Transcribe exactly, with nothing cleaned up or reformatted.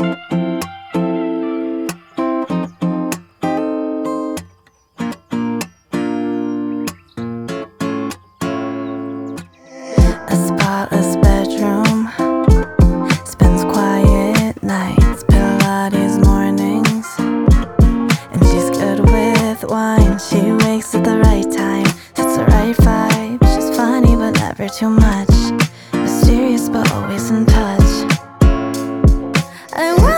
A spotless bedroom, spends quiet nights, Pilates mornings, and she's good with wine. She wakes at the right time, it's the right vibe. She's funny but never too much, mysterious but always in touch. I